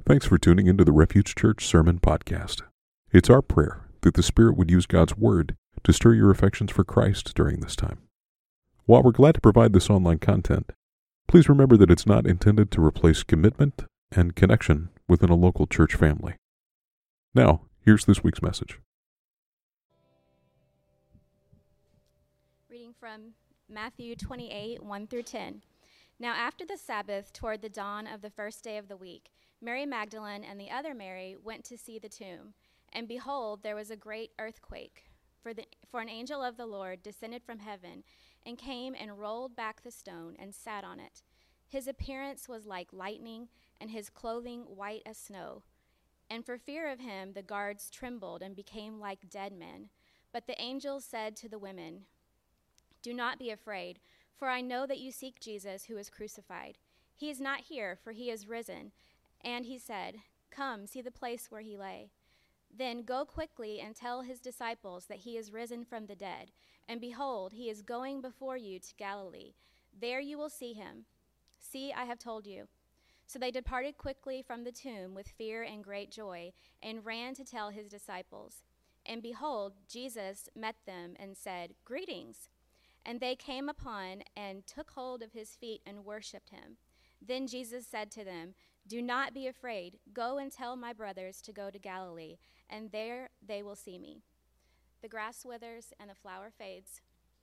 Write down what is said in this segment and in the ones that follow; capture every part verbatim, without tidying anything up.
Thanks for tuning into the Refuge Church Sermon Podcast. It's our prayer that the Spirit would use God's Word to stir your affections for Christ during this time. While we're glad to provide this online content, please remember that it's not intended to replace commitment and connection within a local church family. Now, here's this week's message. Reading from Matthew twenty-eight, one through ten. Now after the Sabbath, toward the dawn of the first day of the week, Mary Magdalene and the other Mary went to see the tomb. And behold, there was a great earthquake, for, the, for an angel of the Lord descended from heaven and came and rolled back the stone and sat on it. His appearance was like lightning, and his clothing white as snow. And for fear of him, the guards trembled and became like dead men. But the angel said to the women, "Do not be afraid, for I know that you seek Jesus who was crucified. He is not here, for he is risen. And he said, 'Come, see the place where he lay. Then go quickly and tell his disciples that he is risen from the dead. And behold, he is going before you to Galilee. There you will see him. See, I have told you.' So they departed quickly from the tomb with fear and great joy, and ran to tell his disciples. And behold, Jesus met them and said, 'Greetings.' And they came upon and took hold of his feet and worshipped him. Then Jesus said to them, 'Do not be afraid. Go and tell my brothers to go to Galilee, and there they will see me.' The grass withers and the flower fades.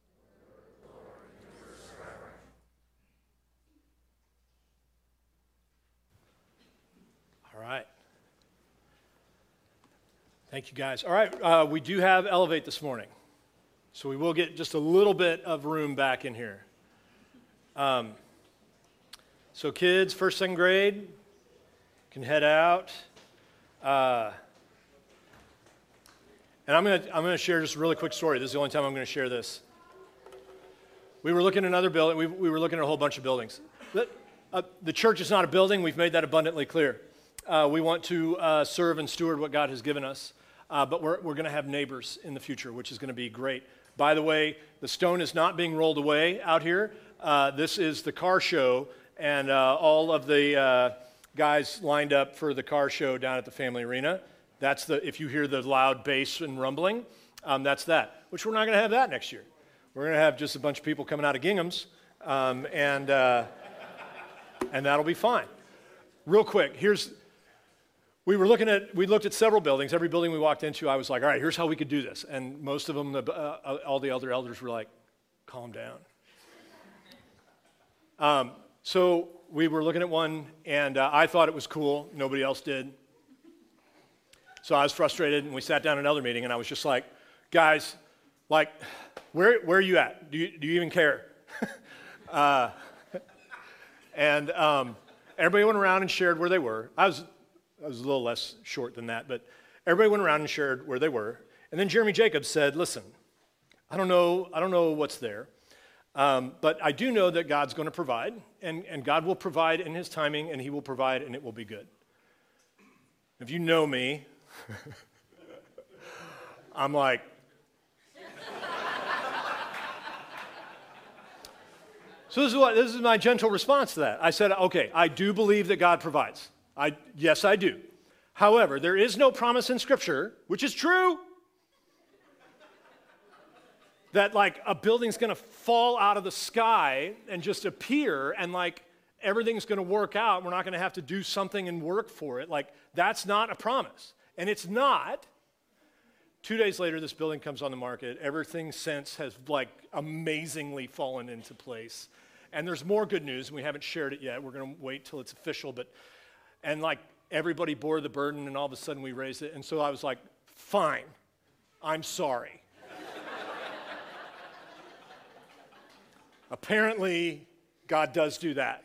All right. Thank you, guys. All right, uh, we do have Elevate this morning, so we will get just a little bit of room back in here. Um, so kids, first, second grade, can head out. Uh, and I'm going to I'm going to share just a really quick story. This is the only time I'm going to share this. We were looking at another building. We, we were looking at a whole bunch of buildings. The, uh, the church is not a building. We've made that abundantly clear. Uh, we want to uh, serve and steward what God has given us. Uh, but we're, we're going to have neighbors in the future, which is going to be great. By the way, the stone is not being rolled away out here. Uh, this is the car show, and uh, all of the uh, guys lined up for the car show down at the Family Arena. That's the, if you hear the loud bass and rumbling, um, that's that, which we're not going to have that next year. We're going to have just a bunch of people coming out of ginghams, um, and, uh, and that'll be fine. Real quick, here's... We were looking at, we looked at several buildings. Every building we walked into, I was like, all right, here's how we could do this. And most of them, the, uh, all the other elders were like, calm down. um, so we were looking at one, and uh, I thought it was cool. Nobody else did. So I was frustrated, and we sat down in another meeting, and I was just like, guys, like, where, where are you at? Do you, do you even care? uh, and um, everybody went around and shared where they were. I was... I was a little less short than that, but everybody went around and shared where they were. And then Jeremy Jacobs said, listen, I don't know, I don't know what's there, um, but I do know that God's going to provide, and, and God will provide in his timing, and he will provide, and it will be good. If you know me, I'm like, so this is what this is my gentle response to that. I said, okay, I do believe that God provides. I, yes, I do. However, there is no promise in Scripture, which is true, that like a building's going to fall out of the sky and just appear and like everything's going to work out. We're not going to have to do something and work for it. Like that's not a promise. And it's not. Two days later, this building comes on the market. Everything since has like amazingly fallen into place. And there's more good news. We haven't shared it yet. We're going to wait till it's official, but And like everybody bore the burden, and all of a sudden we raised it. And so I was like, fine, I'm sorry. Apparently, God does do that.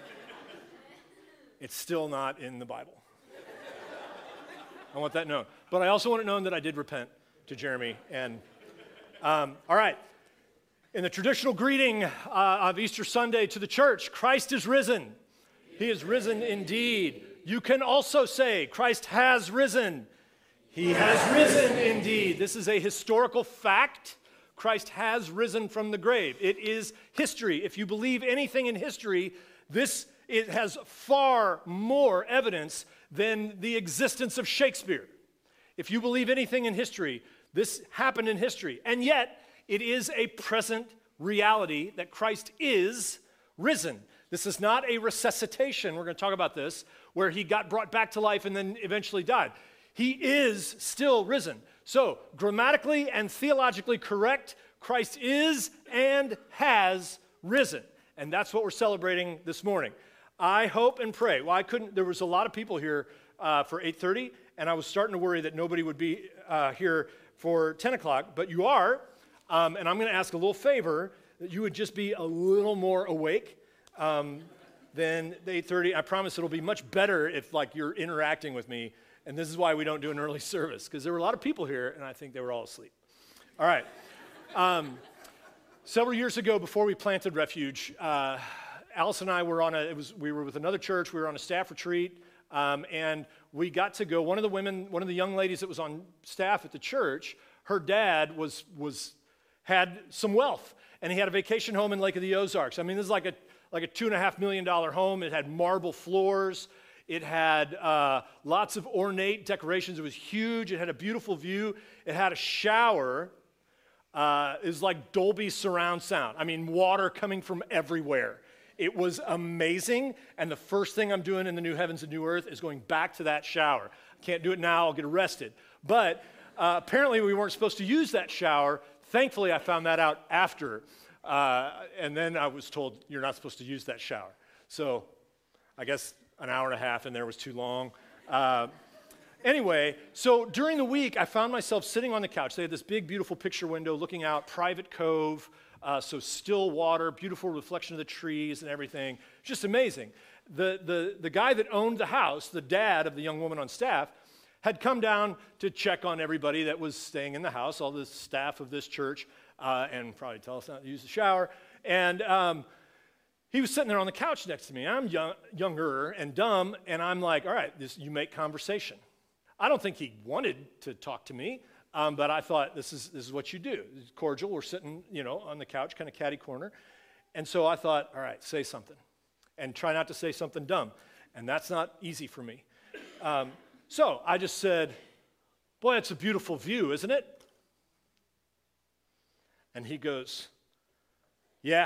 It's still not in the Bible. I want that known. But I also want it known that I did repent to Jeremy. And um, all right, in the traditional greeting uh, of Easter Sunday to the church, Christ is risen. He is risen indeed. You can also say, Christ has risen. He has risen indeed. This is a historical fact. Christ has risen from the grave. It is history. If you believe anything in history, this it has far more evidence than the existence of Shakespeare. If you believe anything in history, this happened in history. And yet, it is a present reality that Christ is risen. This is not a resuscitation, we're going to talk about this, where he got brought back to life and then eventually died. He is still risen. So, grammatically and theologically correct, Christ is and has risen. And that's what we're celebrating this morning. I hope and pray. Well, I couldn't, there was a lot of people here uh, for eight thirty, and I was starting to worry that nobody would be uh, here for ten o'clock, but you are, um, and I'm going to ask a little favor that you would just be a little more awake um, than the eight thirty. I promise it'll be much better if, like, you're interacting with me, and this is why we don't do an early service, because there were a lot of people here, and I think they were all asleep. All right. Um, several years ago, before we planted Refuge, uh, Alice and I were on a, it was, we were with another church, we were on a staff retreat, um, and we got to go, one of the women, one of the young ladies that was on staff at the church, her dad was, was, had some wealth, and he had a vacation home in Lake of the Ozarks. I mean, this is like a, like a two and a half million dollar home. It had marble floors. It had uh, lots of ornate decorations. It was huge. It had a beautiful view. It had a shower. Uh, it was like Dolby surround sound. I mean, water coming from everywhere. It was amazing, and the first thing I'm doing in the new heavens and new earth is going back to that shower. I can't do it now, I'll get arrested. But uh, apparently we weren't supposed to use that shower. Thankfully, I found that out after, uh, and then I was told, you're not supposed to use that shower. So I guess an hour and a half in there was too long. Uh, anyway, so during the week, I found myself sitting on the couch. They had this big, beautiful picture window looking out, private cove, Uh, so still water, beautiful reflection of the trees and everything. Just amazing. The, the, the guy that owned the house, the dad of the young woman on staff, had come down to check on everybody that was staying in the house, all the staff of this church, uh, and probably tell us not to use the shower. And um, he was sitting there on the couch next to me. I'm young, younger and dumb, and I'm like, all right, this, you make conversation. I don't think he wanted to talk to me. Um, but I thought, this is this is what you do. It's cordial. We're sitting, you know, on the couch, kind of catty corner. And so I thought, all right, say something. And try not to say something dumb. And that's not easy for me. Um, so I just said, boy, it's a beautiful view, isn't it? And he goes, yeah.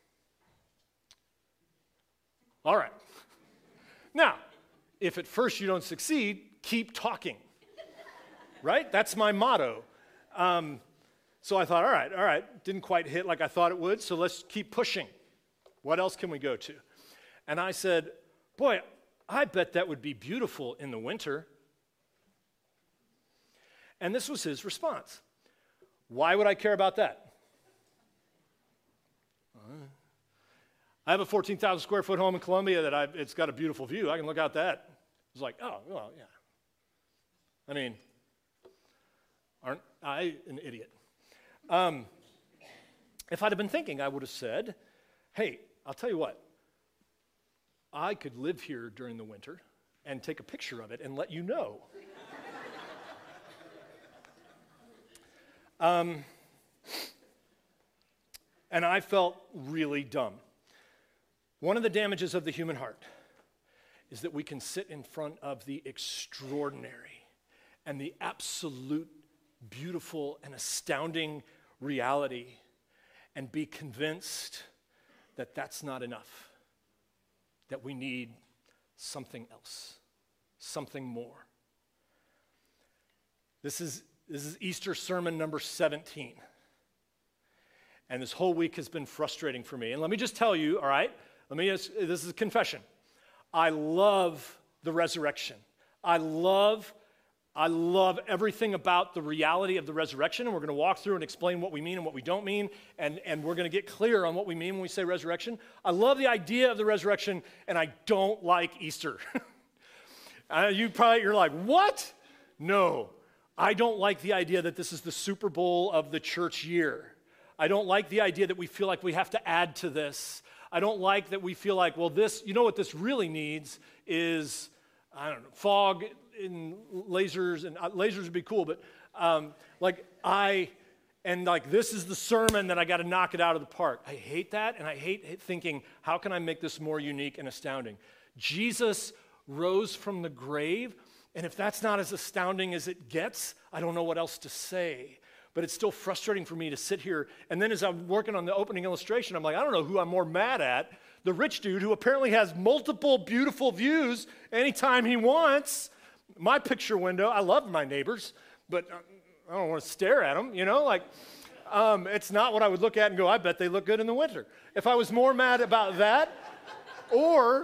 All right. Now, if at first you don't succeed, keep talking. Right? That's my motto. Um, so I thought, all right, all right, didn't quite hit like I thought it would, so let's keep pushing. What else can we go to? And I said, boy, I bet that would be beautiful in the winter. And this was his response. Why would I care about that? Uh, I have a fourteen thousand square foot home in Columbia that I've, it's got a beautiful view. I can look out that. It was like, oh, well, yeah. I mean, aren't I an idiot? Um, if I'd have been thinking, I would have said, hey, I'll tell you what. I could live here during the winter and take a picture of it and let you know. um, and I felt really dumb. One of the damages of the human heart is that we can sit in front of the extraordinary and the absolute beautiful and astounding reality and be convinced that that's not enough, that we need something else, something more. This is, this is Easter sermon number seventeen. And this whole week has been frustrating for me. And let me just tell you, all right, let me just, this is a confession. I love the resurrection. I love I love everything about the reality of the resurrection, and we're going to walk through and explain what we mean and what we don't mean, and, and we're going to get clear on what we mean when we say resurrection. I love the idea of the resurrection, and I don't like Easter. uh, you probably, you're like, what? No, I don't like the idea that this is the Super Bowl of the church year. I don't like the idea that we feel like we have to add to this. I don't like that we feel like, well, this, you know what this really needs is, I don't know, fog in lasers, and uh, lasers would be cool, but um, like I, and like this is the sermon that I got to knock it out of the park. I hate that, and I hate thinking, how can I make this more unique and astounding? Jesus rose from the grave, and if that's not as astounding as it gets, I don't know what else to say. But it's still frustrating for me to sit here, and then as I'm working on the opening illustration, I'm like, I don't know who I'm more mad at. The rich dude who apparently has multiple beautiful views anytime he wants. My picture window, I love my neighbors, but I don't want to stare at them, you know? Like, um, it's not what I would look at and go, I bet they look good in the winter. If I was more mad about that, or,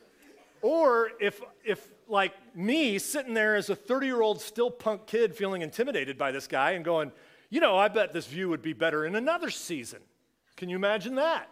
or if, if like me sitting there as a thirty-year-old still punk kid feeling intimidated by this guy and going, you know, I bet this view would be better in another season. Can you imagine that?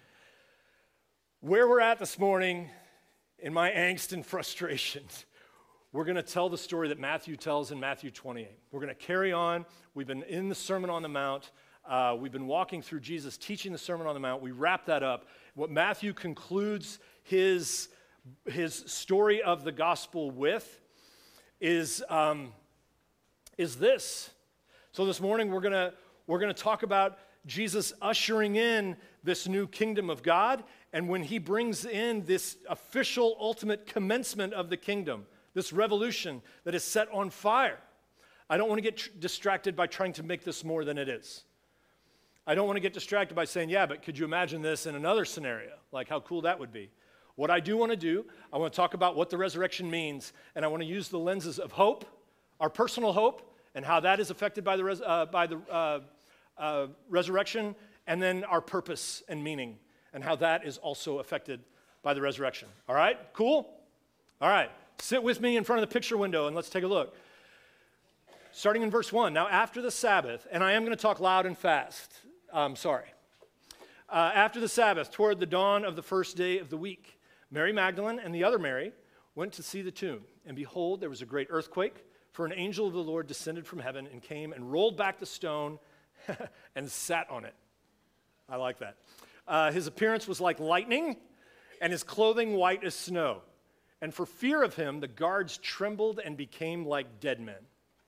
Where we're at this morning in my angst and frustrations, we're going to tell the story that Matthew tells in Matthew twenty-eight. We're going to carry on. We've been in the Sermon on the Mount. Uh, we've been walking through Jesus teaching the Sermon on the Mount. We wrap that up. What Matthew concludes his, his story of the gospel with is, um, is this. So this morning we're going to we're going to talk about Jesus ushering in this new kingdom of God, and when he brings in this official ultimate commencement of the kingdom, this revolution that is set on fire. I don't want to get tr- distracted by trying to make this more than it is. I don't want to get distracted by saying, yeah, but could you imagine this in another scenario? Like how cool that would be. What I do want to do, I want to talk about what the resurrection means, and I want to use the lenses of hope, our personal hope, and how that is affected by the, res- uh, by the uh, uh, resurrection, and then our purpose and meaning, and how that is also affected by the resurrection. All right? Cool? All right. Sit with me in front of the picture window, and let's take a look. Starting in verse one. Now, after the Sabbath, and I am going to talk loud and fast. Um, sorry. Uh, after the Sabbath, toward the dawn of the first day of the week, Mary Magdalene and the other Mary went to see the tomb. And behold, there was a great earthquake, for an angel of the Lord descended from heaven and came and rolled back the stone and sat on it. I like that. Uh, his appearance was like lightning, and his clothing white as snow. And for fear of him, the guards trembled and became like dead men.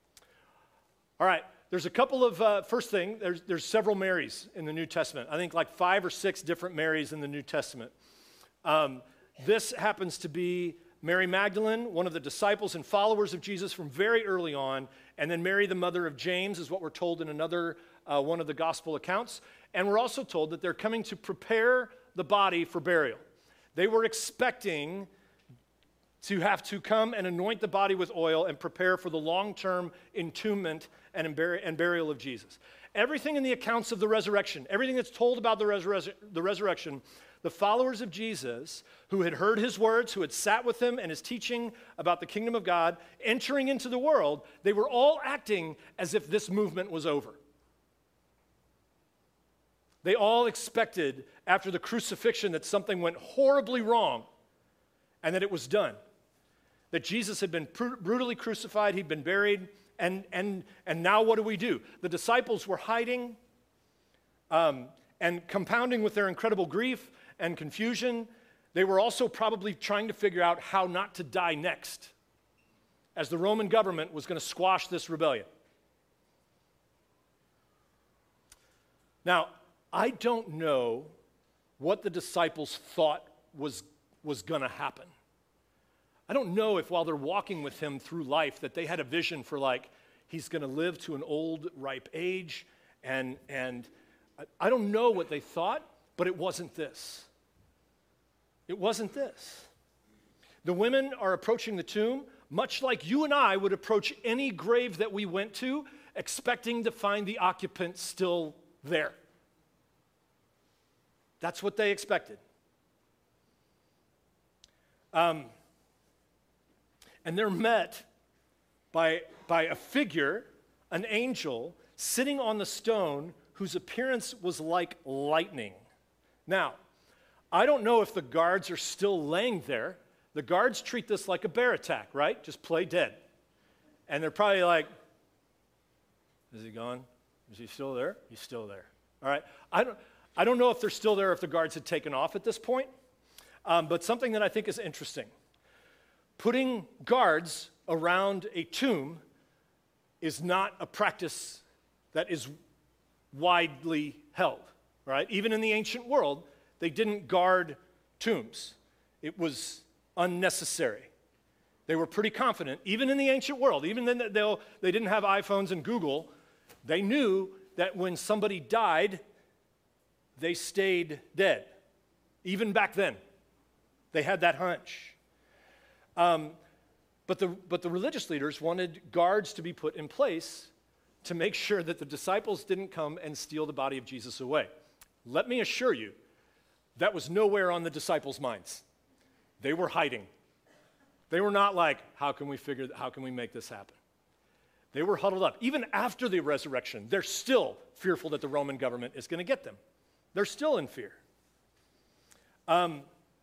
All right, there's a couple of, uh, first thing, there's, there's several Marys in the New Testament. I think like five or six different Marys in the New Testament. Um, this happens to be Mary Magdalene, one of the disciples and followers of Jesus from very early on, and then Mary, the mother of James, is what we're told in another uh, one of the gospel accounts. And we're also told that they're coming to prepare the body for burial. They were expecting to have to come and anoint the body with oil and prepare for the long-term entombment and, bur- and burial of Jesus. Everything in the accounts of the resurrection, everything that's told about the, resur- the resurrection, the followers of Jesus who had heard his words, who had sat with him and his teaching about the kingdom of God, entering into the world, they were all acting as if this movement was over. They all expected after the crucifixion that something went horribly wrong and that it was done. That Jesus had been pr- brutally crucified, he'd been buried, and, and, and now what do we do? The disciples were hiding um, and compounding with their incredible grief and confusion. They were also probably trying to figure out how not to die next, as the Roman government was going to squash this rebellion. Now, I don't know what the disciples thought was, was going to happen. I don't know if while they're walking with him through life that they had a vision for like, he's going to live to an old, ripe age, and, and I don't know what they thought, but it wasn't this. It wasn't this. The women are approaching the tomb, much like you and I would approach any grave that we went to, expecting to find the occupant still there. That's what they expected. Um, and they're met by, by a figure, an angel, sitting on the stone whose appearance was like lightning. Now, I don't know if the guards are still laying there. The guards treat this like a bear attack, right? Just play dead. And they're probably like, is he gone? Is he still there? He's still there. All right. I don't, I don't know if they're still there, if the guards had taken off at this point. Um, but something that I think is interesting. Putting guards around a tomb is not a practice that is widely held, right? Even in the ancient world, they didn't guard tombs. It was unnecessary. They were pretty confident, even in the ancient world, even then they they didn't have iPhones and Google, they knew that when somebody died, they stayed dead. Even back then, they had that hunch. Um, but, the, but the religious leaders wanted guards to be put in place to make sure that the disciples didn't come and steal the body of Jesus away. Let me assure you, that was nowhere on the disciples' minds. They were hiding. They were not like, how can we figure, how can we make this happen? They were huddled up. Even after the resurrection, they're still fearful that the Roman government is going to get them. They're still in fear. Um,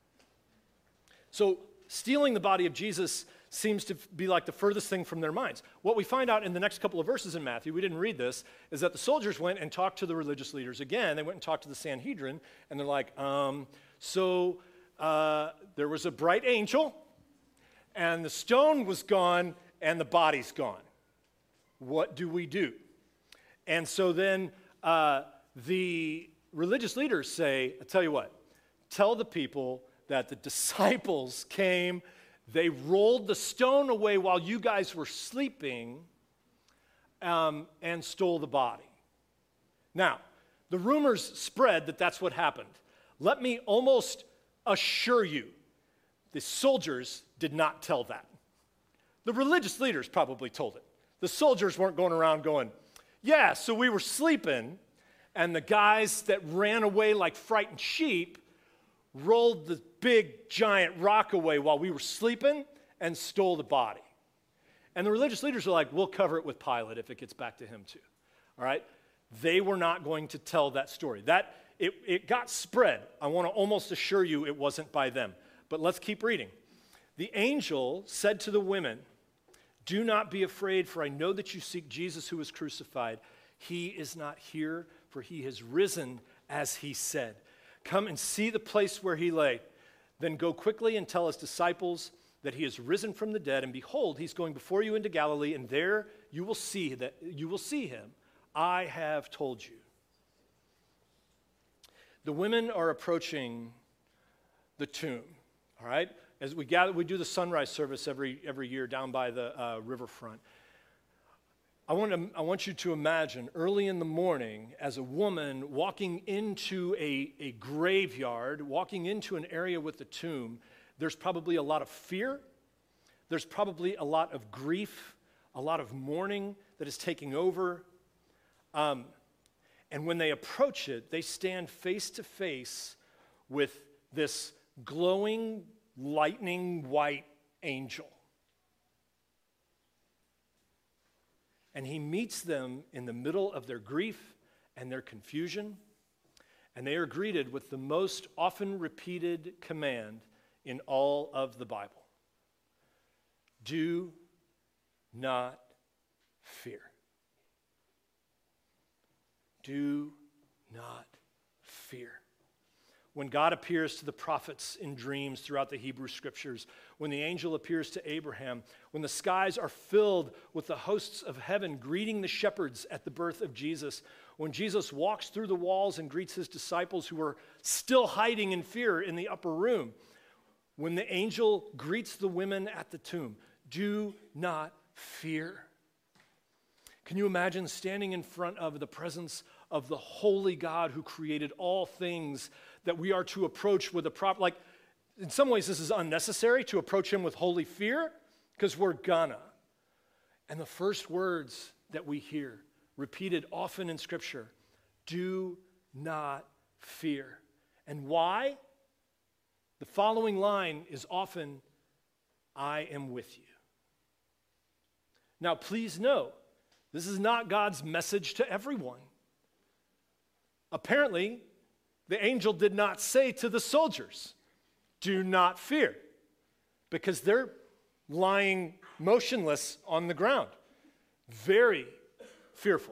so stealing the body of Jesus seems to be like the furthest thing from their minds. What we find out in the next couple of verses in Matthew, we didn't read this, is that the soldiers went and talked to the religious leaders again. They went and talked to the Sanhedrin, and they're like, um, so uh, there was a bright angel, and the stone was gone, and the body's gone. What do we do? And so then uh, the religious leaders say, I tell you what, tell the people that the disciples came, they rolled the stone away while you guys were sleeping um, and stole the body. Now, the rumors spread that that's what happened. Let me almost assure you, the soldiers did not tell that. The religious leaders probably told it. The soldiers weren't going around going, yeah, so we were sleeping, and the guys that ran away like frightened sheep rolled the big giant rock away while we were sleeping and stole the body. And the religious leaders are like, we'll cover it with Pilate if it gets back to him too. All right? They were not going to tell that story. That it, it got spread. I want to almost assure you it wasn't by them. But let's keep reading. The angel said to the women, do not be afraid, for I know that you seek Jesus who was crucified. He is not here, for he has risen as he said. Come and see the place where he lay. Then go quickly and tell his disciples that he has risen from the dead, and behold, he's going before you into Galilee, and there you will see that you will see him. I have told you. The women are approaching the tomb, all right? As we gather, we do the sunrise service every, every year down by the uh, riverfront. I want, to, I want you to imagine early in the morning as a woman walking into a, a graveyard, walking into an area with the tomb, there's probably a lot of fear. There's probably a lot of grief, a lot of mourning that is taking over. Um, and when they approach it, they stand face to face with this glowing, lightning white angel. And he meets them in the middle of their grief and their confusion, and they are greeted with the most often repeated command in all of the Bible. Do not fear. Do not fear. When God appears to the prophets in dreams throughout the Hebrew Scriptures, when the angel appears to Abraham, when the skies are filled with the hosts of heaven greeting the shepherds at the birth of Jesus, when Jesus walks through the walls and greets his disciples who are still hiding in fear in the upper room, when the angel greets the women at the tomb, do not fear. Can you imagine standing in front of the presence of the holy God who created all things that we are to approach with a proper, like, in some ways this is unnecessary to approach him with holy fear, because we're gonna. And the first words that we hear, repeated often in Scripture, do not fear. And why? The following line is often, I am with you. Now, please know, this is not God's message to everyone. Apparently, the angel did not say to the soldiers, do not fear, because they're lying motionless on the ground, very fearful.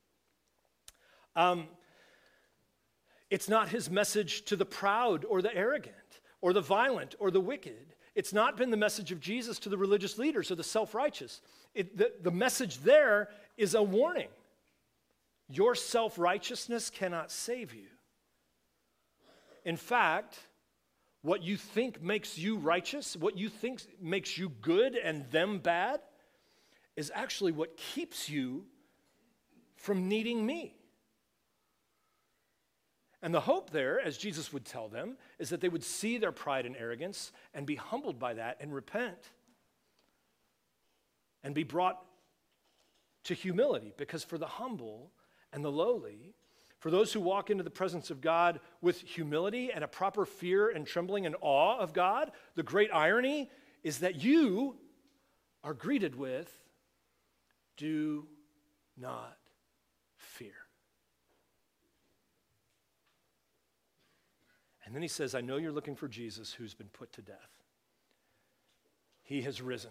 Um, it's not his message to the proud or the arrogant or the violent or the wicked. It's not been the message of Jesus to the religious leaders or the self-righteous. It, the, the message there is a warning. Your self-righteousness cannot save you. In fact, what you think makes you righteous, what you think makes you good and them bad, is actually what keeps you from needing me. And the hope there, as Jesus would tell them, is that they would see their pride and arrogance and be humbled by that and repent and be brought to humility. Because for the humble and the lowly, for those who walk into the presence of God with humility and a proper fear and trembling and awe of God, the great irony is that you are greeted with, do not fear. And then he says, I know you're looking for Jesus who's been put to death. He has risen.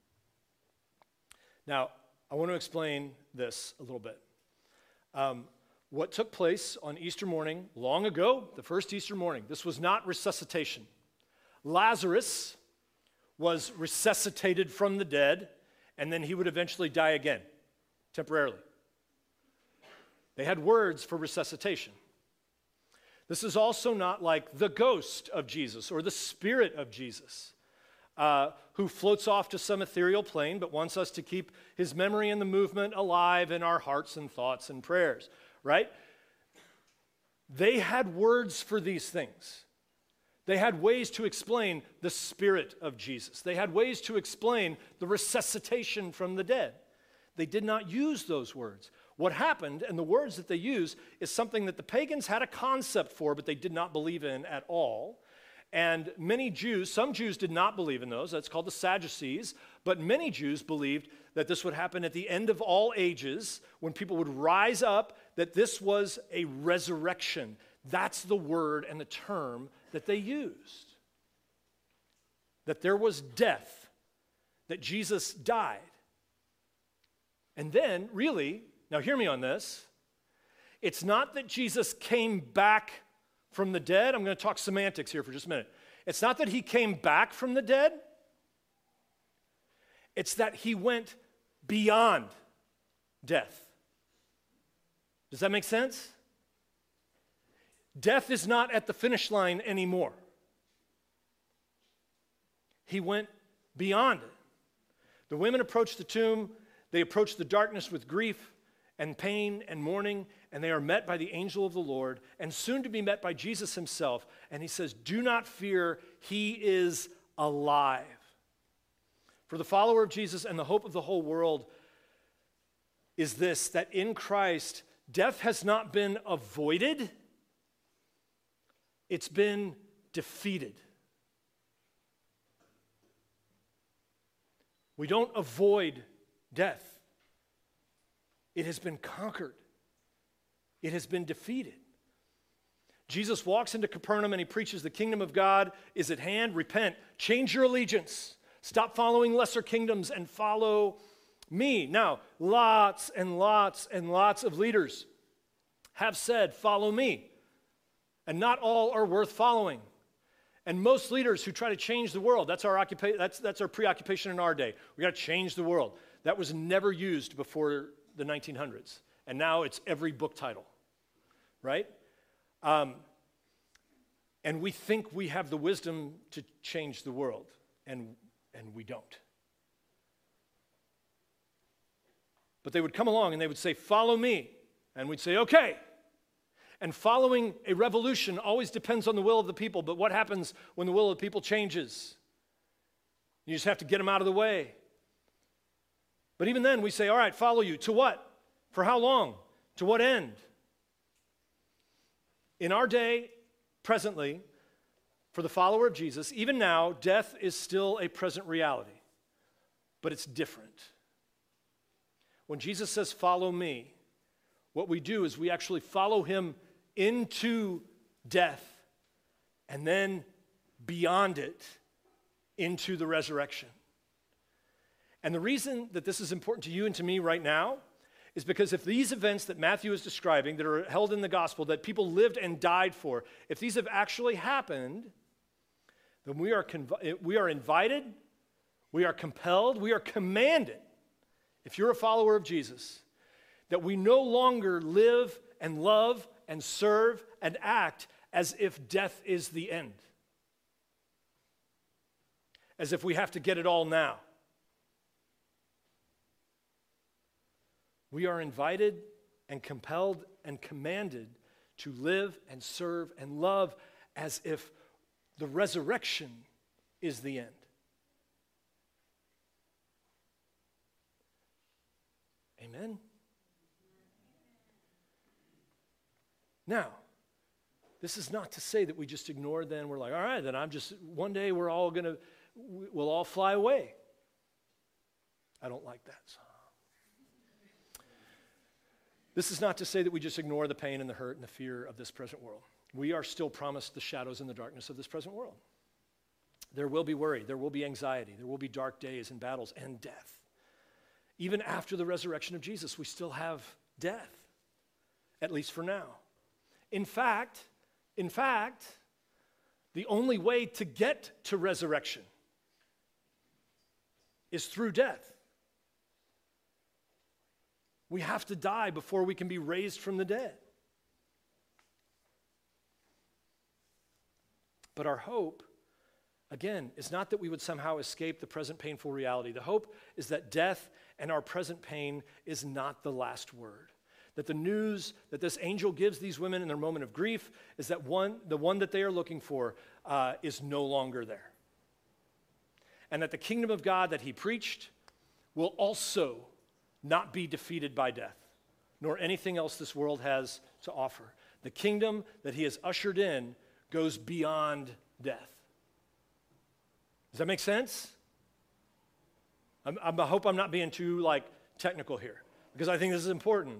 Now, I want to explain this a little bit. Um, what took place on Easter morning, long ago, the first Easter morning, this was not resuscitation. Lazarus was resuscitated from the dead, and then he would eventually die again, temporarily. They had words for resuscitation. This is also not like the ghost of Jesus or the spirit of Jesus, uh, who floats off to some ethereal plane but wants us to keep his memory and the movement alive in our hearts and thoughts and prayers, right? They had words for these things. They had ways to explain the spirit of Jesus. They had ways to explain the resuscitation from the dead. They did not use those words. What happened, and the words that they use, is something that the pagans had a concept for, but they did not believe in at all. And many Jews, some Jews did not believe in those. That's called the Sadducees. But many Jews believed that this would happen at the end of all ages, when people would rise up, that this was a resurrection. That's the word and the term that they used. That there was death, that Jesus died. And then, really, now hear me on this, it's not that Jesus came back from the dead. I'm going to talk semantics here for just a minute. It's not that he came back from the dead. It's that he went beyond death. Does that make sense? Death is not at the finish line anymore. He went beyond it. The women approached the tomb. They approached the darkness with grief and pain and mourning, and they are met by the angel of the Lord, and soon to be met by Jesus himself. And he says, do not fear, he is alive. For the follower of Jesus and the hope of the whole world is this, that in Christ, death has not been avoided, it's been defeated. We don't avoid death. It has been conquered. It has been defeated. Jesus walks into Capernaum and he preaches the kingdom of God is at hand. Repent. Change your allegiance. Stop following lesser kingdoms and follow me. Now, lots and lots and lots of leaders have said, follow me. And not all are worth following. And most leaders who try to change the world, that's our occupa- that's, that's our preoccupation in our day. We got to change the world. That was never used before the nineteen hundreds. And now it's every book title, right? Um, and we think we have the wisdom to change the world, and, and we don't. But they would come along and they would say, follow me. And we'd say, okay. And following a revolution always depends on the will of the people. But what happens when the will of the people changes? You just have to get them out of the way. But even then we say, all right, follow you. To what? For how long? To what end? In our day, presently, for the follower of Jesus, even now, death is still a present reality. But it's different. When Jesus says, follow me, what we do is we actually follow him into death and then beyond it into the resurrection. And the reason that this is important to you and to me right now is because if these events that Matthew is describing that are held in the gospel that people lived and died for, if these have actually happened, then we are, conv- we are invited, we are compelled, we are commanded, if you're a follower of Jesus, that we no longer live and love and serve and act as if death is the end, as if we have to get it all now. We are invited and compelled and commanded to live and serve and love as if the resurrection is the end. Amen? Now, this is not to say that we just ignore then, we're like, all right, then I'm just, one day we're all going to, we'll all fly away. I don't like that song. This is not to say that we just ignore the pain and the hurt and the fear of this present world. We are still promised the shadows and the darkness of this present world. There will be worry, there will be anxiety, there will be dark days and battles and death. Even after the resurrection of Jesus, we still have death, at least for now. In fact, in fact, the only way to get to resurrection is through death. We have to die before we can be raised from the dead. But our hope, again, is not that we would somehow escape the present painful reality. The hope is that death and our present pain is not the last word. That the news that this angel gives these women in their moment of grief is that one, the one that they are looking for uh, is no longer there. And that the kingdom of God that he preached will also not be defeated by death, nor anything else this world has to offer. The kingdom that he has ushered in goes beyond death. Does that make sense? I'm, I'm, I hope I'm not being too like technical here, because I think this is important.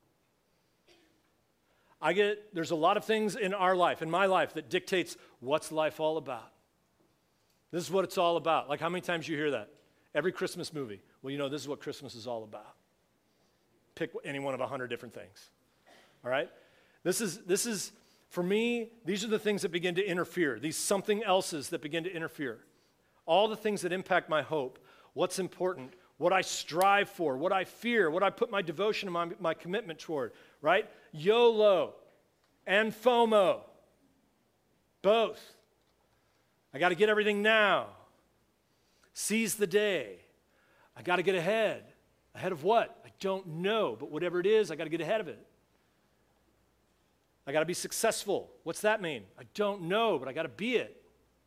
I get, there's a lot of things in our life, in my life, that dictates what's life all about. This is what it's all about. Like, how many times you hear that? Every Christmas movie. Well, you know, this is what Christmas is all about. Pick any one of a hundred different things. All right? This is, this is, for me, these are the things that begin to interfere. These something else's that begin to interfere. All the things that impact my hope, what's important, what I strive for, what I fear, what I put my devotion and my, my commitment toward, right? YOLO and FOMO, both. I got to get everything now. Seize the day. I got to get ahead. Ahead of what? I don't know, but whatever it is, I got to get ahead of it. I got to be successful. What's that mean? I don't know, but I got to be it.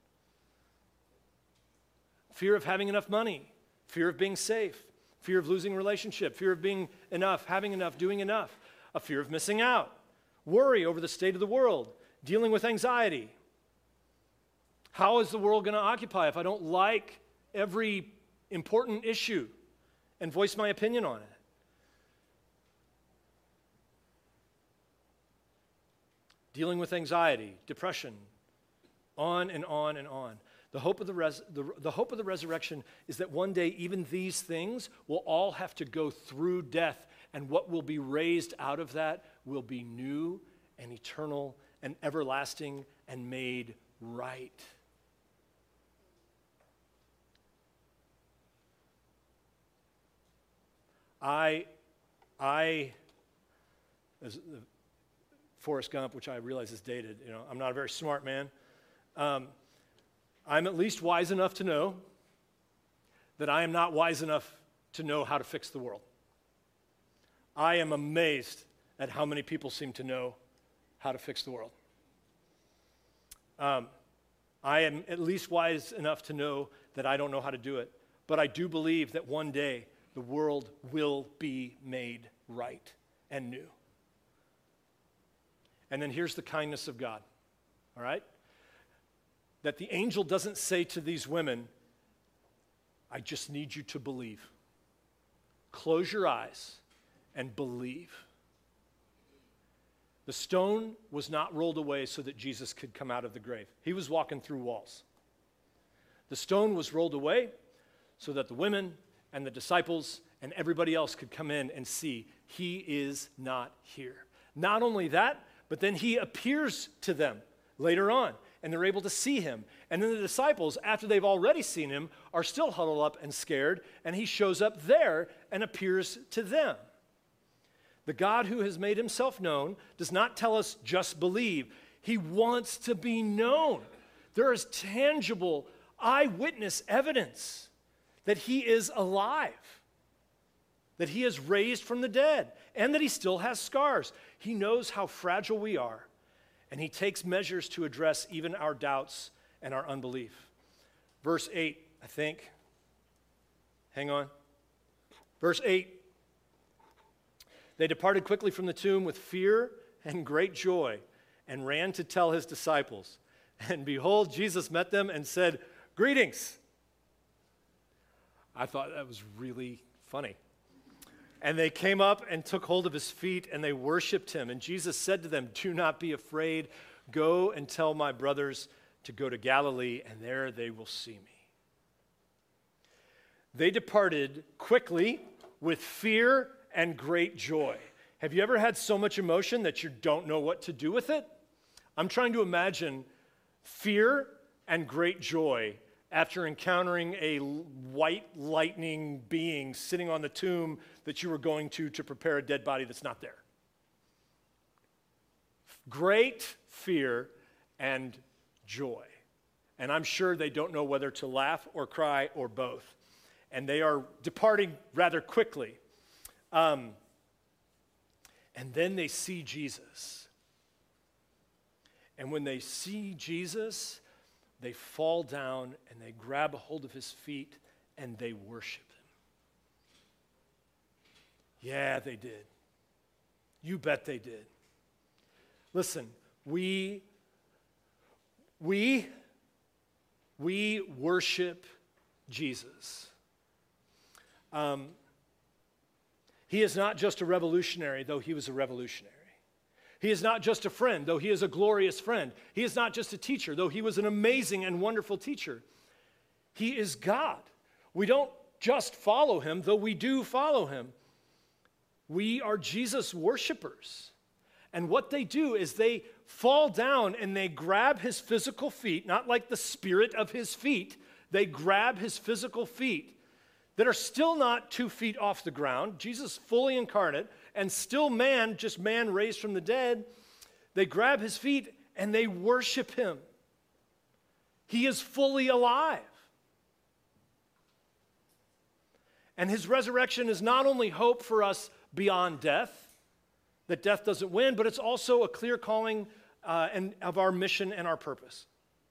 Fear of having enough money, fear of being safe, fear of losing a relationship, fear of being enough, having enough, doing enough, a fear of missing out, worry over the state of the world, dealing with anxiety. How is the world going to occupy if I don't like every important issue and voice my opinion on it? Dealing with anxiety, depression, on and on and on. The hope of the, res- the, the hope of the resurrection is that one day even these things will all have to go through death, and what will be raised out of that will be new and eternal and everlasting and made right. I, I, as Forrest Gump, which I realize is dated, you know, I'm not a very smart man. Um, I'm at least wise enough to know that I am not wise enough to know how to fix the world. I am amazed at how many people seem to know how to fix the world. Um, I am at least wise enough to know that I don't know how to do it, but I do believe that one day the world will be made right and new. And then here's the kindness of God, all right? That the angel doesn't say to these women, I just need you to believe. Close your eyes and believe. The stone was not rolled away so that Jesus could come out of the grave. He was walking through walls. The stone was rolled away so that the women and the disciples and everybody else could come in and see he is not here. Not only that, but then he appears to them later on, and they're able to see him. And then the disciples, after they've already seen him, are still huddled up and scared, and he shows up there and appears to them. The God who has made himself known does not tell us just believe. He wants to be known. There is tangible eyewitness evidence that he is alive, that he is raised from the dead, and that he still has scars. He knows how fragile we are, and he takes measures to address even our doubts and our unbelief. Verse eight, I think. Hang on. Verse eight. They departed quickly from the tomb with fear and great joy and ran to tell his disciples. And behold, Jesus met them and said, "Greetings." I thought that was really funny. And they came up and took hold of his feet and they worshiped him. And Jesus said to them, "Do not be afraid. Go and tell my brothers to go to Galilee, and there they will see me." They departed quickly with fear and great joy. Have you ever had so much emotion that you don't know what to do with it? I'm trying to imagine fear and great joy after encountering a white lightning being sitting on the tomb that you were going to to prepare a dead body that's not there. Great fear and joy. And I'm sure they don't know whether to laugh or cry or both. And they are departing rather quickly. Um, and then they see Jesus. And when they see Jesus, they fall down and they grab a hold of his feet and they worship him. Yeah, they did. You bet they did. Listen, we, we, we worship Jesus. Um, He is not just a revolutionary, though he was a revolutionary. He is not just a friend, though he is a glorious friend. He is not just a teacher, though he was an amazing and wonderful teacher. He is God. We don't just follow him, though we do follow him. We are Jesus worshipers. And what they do is they fall down and they grab his physical feet, not like the spirit of his feet. They grab his physical feet that are still not two feet off the ground, Jesus fully incarnate, and still man, just man raised from the dead. They grab his feet and they worship him. He is fully alive. And his resurrection is not only hope for us beyond death, that death doesn't win, but it's also a clear calling uh, and of our mission and our purpose.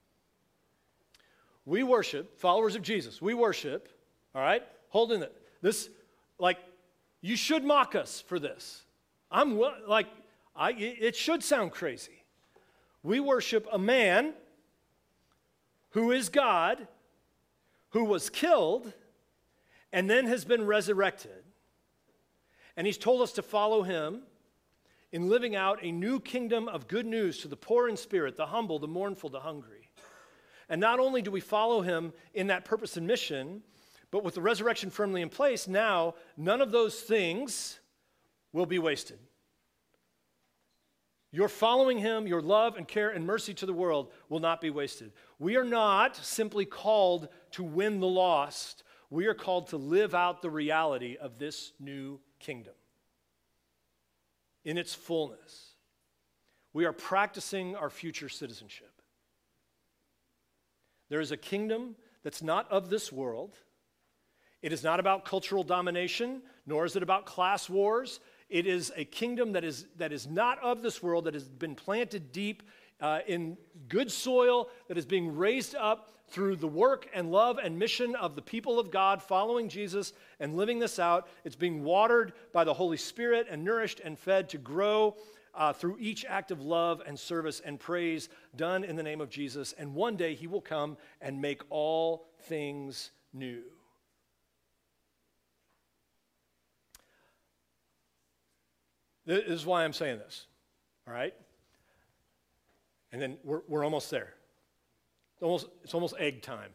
We worship, followers of Jesus, we worship, all right? Hold in it. This, like, you should mock us for this. I'm, like, I, it should sound crazy. We worship a man who is God, who was killed, and then has been resurrected. And he's told us to follow him in living out a new kingdom of good news to the poor in spirit, the humble, the mournful, the hungry. And not only do we follow him in that purpose and mission, but with the resurrection firmly in place, now none of those things will be wasted. Your following him, your love and care and mercy to the world will not be wasted. We are not simply called to win the lost. We are called to live out the reality of this new kingdom in its fullness. We are practicing our future citizenship. There is a kingdom that's not of this world. It is not about cultural domination, nor is it about class wars. It is a kingdom that is, that is not of this world, that has been planted deep uh, in good soil, that is being raised up through the work and love and mission of the people of God following Jesus and living this out. It's being watered by the Holy Spirit and nourished and fed to grow uh, through each act of love and service and praise done in the name of Jesus. And one day he will come and make all things new. This is why I'm saying this, all right? And then we're, we're almost there. It's almost, it's almost egg time.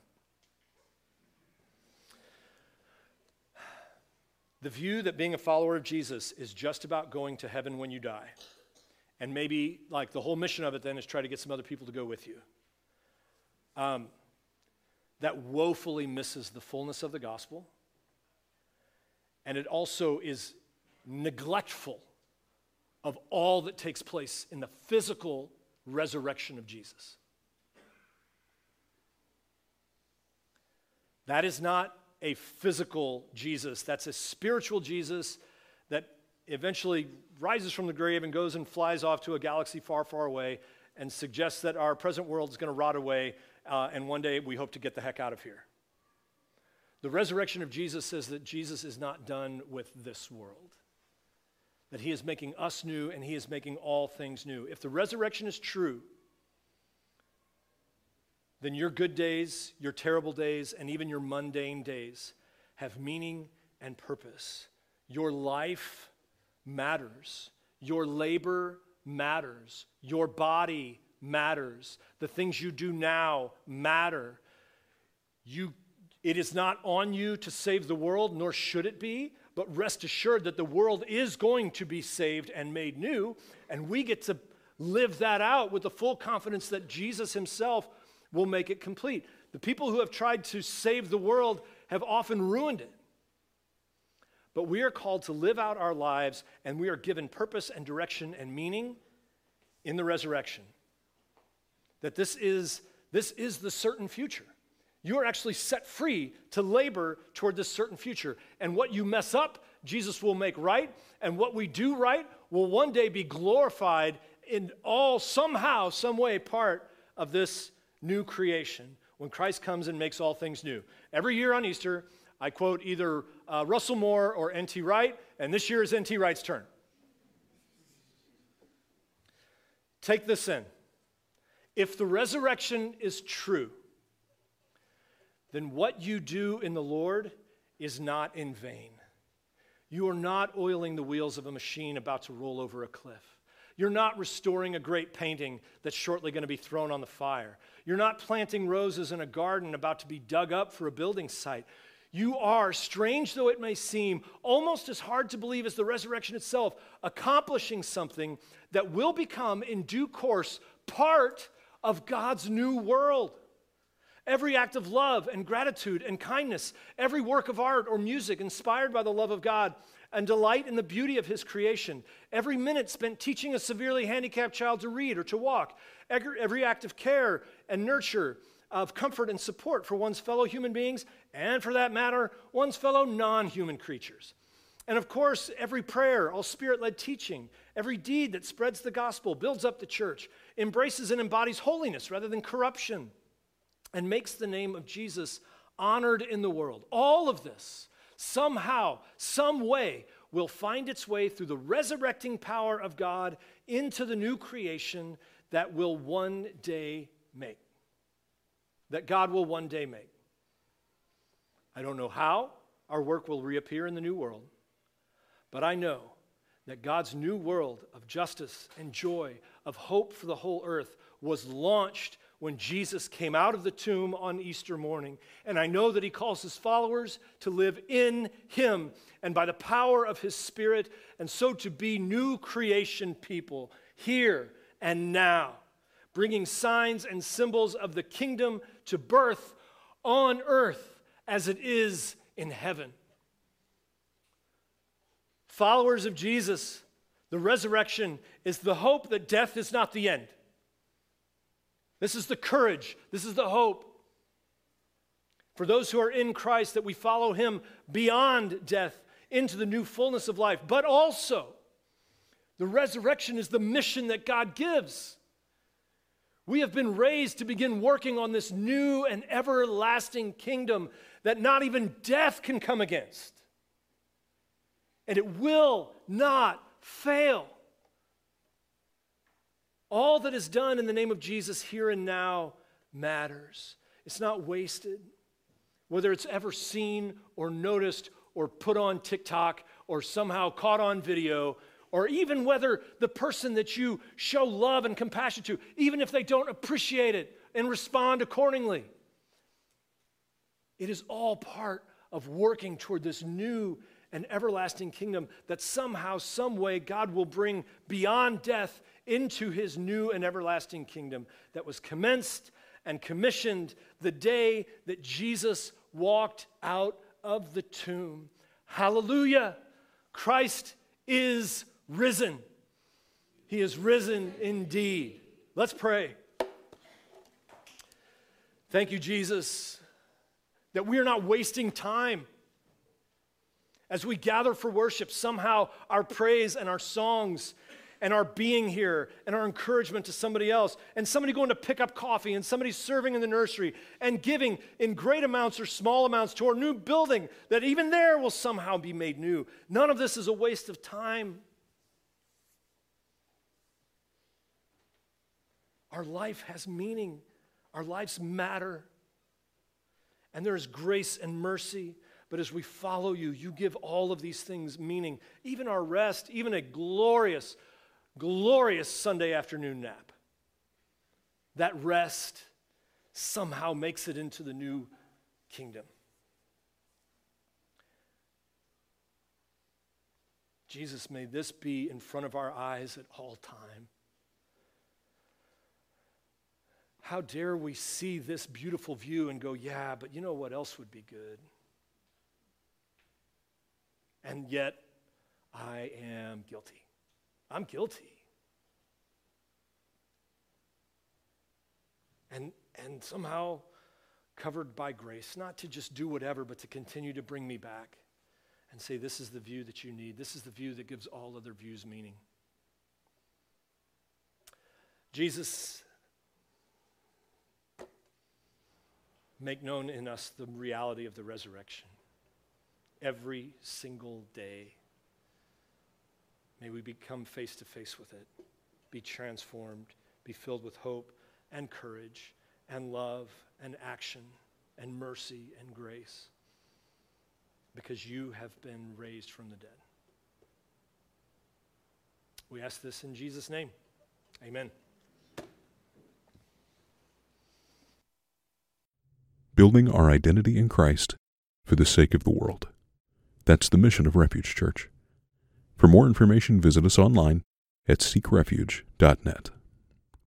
The view that being a follower of Jesus is just about going to heaven when you die, and maybe like the whole mission of it then is try to get some other people to go with you, um, that woefully misses the fullness of the gospel, and it also is neglectful of all that takes place in the physical resurrection of Jesus. That is not a physical Jesus. That's a spiritual Jesus that eventually rises from the grave and goes and flies off to a galaxy far, far away and suggests that our present world is going to rot away uh, and one day we hope to get the heck out of here. The resurrection of Jesus says that Jesus is not done with this world, that he is making us new and he is making all things new. If the resurrection is true, then your good days, your terrible days, and even your mundane days have meaning and purpose. Your life matters. Your labor matters. Your body matters. The things you do now matter. You, it is not on you to save the world, nor should it be, but rest assured that the world is going to be saved and made new, and we get to live that out with the full confidence that Jesus himself will make it complete. The people who have tried to save the world have often ruined it. But we are called to live out our lives, and we are given purpose and direction and meaning in the resurrection. That this is, this is the certain future. You are actually set free to labor toward this certain future. And what you mess up, Jesus will make right. And what we do right will one day be glorified in all, somehow, some way, part of this new creation when Christ comes and makes all things new. Every year on Easter, I quote either uh, Russell Moore or N T Wright, and this year is N T Wright's turn. Take this in. If the resurrection is true, then what you do in the Lord is not in vain. You are not oiling the wheels of a machine about to roll over a cliff. You're not restoring a great painting that's shortly going to be thrown on the fire. You're not planting roses in a garden about to be dug up for a building site. You are, strange though it may seem, almost as hard to believe as the resurrection itself, accomplishing something that will become, in due course, part of God's new world. Every act of love and gratitude and kindness, every work of art or music inspired by the love of God and delight in the beauty of his creation, every minute spent teaching a severely handicapped child to read or to walk, every act of care and nurture, of comfort and support for one's fellow human beings, and for that matter, one's fellow non-human creatures. And of course, every prayer, all spirit-led teaching, every deed that spreads the gospel, builds up the church, embraces and embodies holiness rather than corruption, and makes the name of Jesus honored in the world. All of this, somehow, some way, will find its way through the resurrecting power of God into the new creation that will one day make. That God will one day make. I don't know how our work will reappear in the new world, but I know that God's new world of justice and joy, of hope for the whole earth, was launched when Jesus came out of the tomb on Easter morning. And I know that he calls his followers to live in him and by the power of his Spirit, and so to be new creation people here and now, bringing signs and symbols of the kingdom to birth on earth as it is in heaven. Followers of Jesus, the resurrection is the hope that death is not the end. This is the courage, this is the hope for those who are in Christ, that we follow him beyond death into the new fullness of life. But also, the resurrection is the mission that God gives. We have been raised to begin working on this new and everlasting kingdom that not even death can come against. And it will not fail. All that is done in the name of Jesus here and now matters. It's not wasted. Whether it's ever seen or noticed or put on TikTok or somehow caught on video, or even whether the person that you show love and compassion to, even if they don't appreciate it and respond accordingly. It is all part of working toward this new and everlasting kingdom that somehow, some way, God will bring beyond death into his new and everlasting kingdom that was commenced and commissioned the day that Jesus walked out of the tomb. Hallelujah! Christ is risen. He is risen indeed. Let's pray. Thank you, Jesus, that we are not wasting time. As we gather for worship, somehow our praise and our songs and our being here and our encouragement to somebody else and somebody going to pick up coffee and somebody serving in the nursery and giving in great amounts or small amounts to our new building, that even there will somehow be made new. None of this is a waste of time. Our life has meaning. Our lives matter. And there is grace and mercy. But as we follow you, you give all of these things meaning. Even our rest, even a glorious, glorious Sunday afternoon nap. That rest somehow makes it into the new kingdom. Jesus, may this be in front of our eyes at all time. How dare we see this beautiful view and go, yeah, but you know what else would be good? And yet, I am guilty. I'm guilty. And, and somehow covered by grace, not to just do whatever, but to continue to bring me back and say, this is the view that you need. This is the view that gives all other views meaning. Jesus, make known in us the reality of the resurrection. Every single day, may we become face to face with it, be transformed, be filled with hope and courage and love and action and mercy and grace, because you have been raised from the dead. We ask this in Jesus' name. Amen. Building our identity in Christ for the sake of the world. That's the mission of Refuge Church. For more information, visit us online at seek refuge dot net.